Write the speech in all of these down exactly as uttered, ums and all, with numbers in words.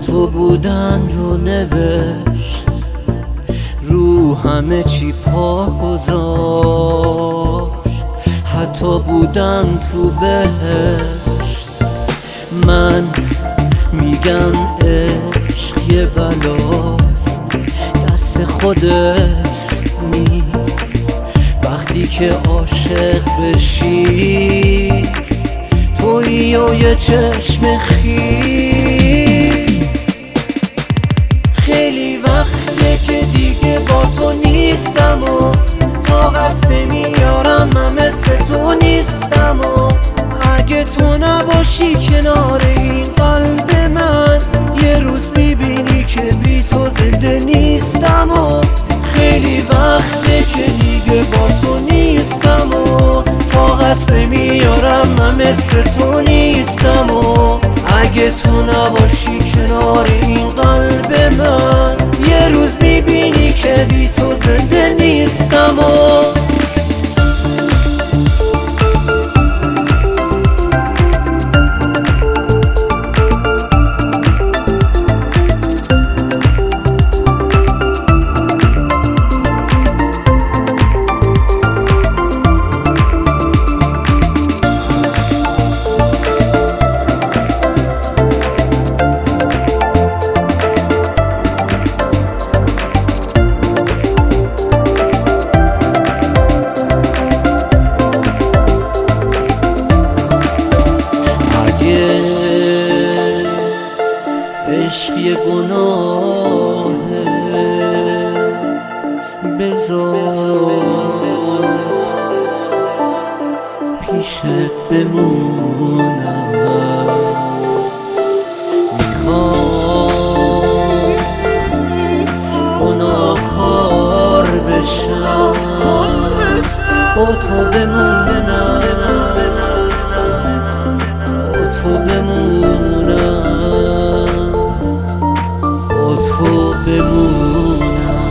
تو بودن رو نوشت، رو همه چی پا گذاشت، حتی بودن تو بهشت. من میگم عشق یه بلاست، دست خودت نیست. وقتی که عاشق بشی تویی و یه چشم خیس. خیلی وقته که دیگه با تو نیستم و طاقت نمیارم، من مثل تو نیستم و اگه تو نباشی کنار این قلب من، یه روز میبینی که بی تو زنده نیستم. و خیلی وقته که دیگه با تو نیستم و طاقت نمیارم، من مثل تو نیستم و اگه تو نباشی کنار این قلب من، یه روز میبینی که بی تو زنده نیستم. و عشق یه گناهه بذار پیشت بمونم. میخوام گناهکار بشم با تو بمونم، با تو بمونم، تو بمونم.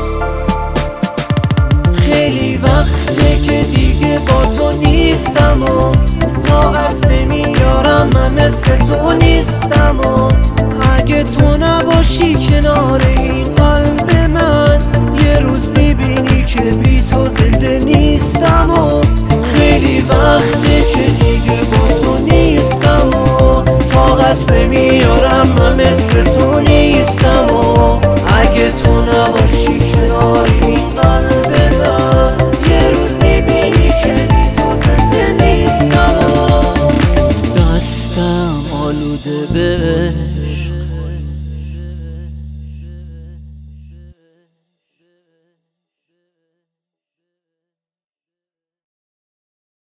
خیلی وقته که دیگه با تو نیستم و طاقت نمیارم، من مثل تو نیستم و اگه تو نباشی که